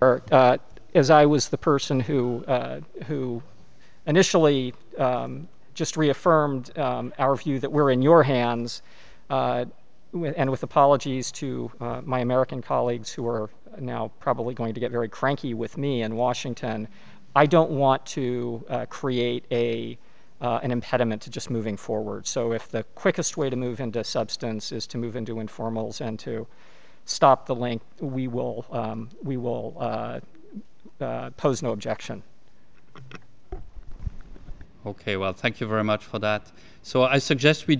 as I was the person who initially just reaffirmed our view that we're in your hands, and with apologies to my American colleagues who are now probably going to get very cranky with me in Washington, I don't want to create an impediment to just moving forward. So if the quickest way to move into substance is to move into informals and to stop the link, we will pose no objection. Okay, well, thank you very much for that. So I suggest we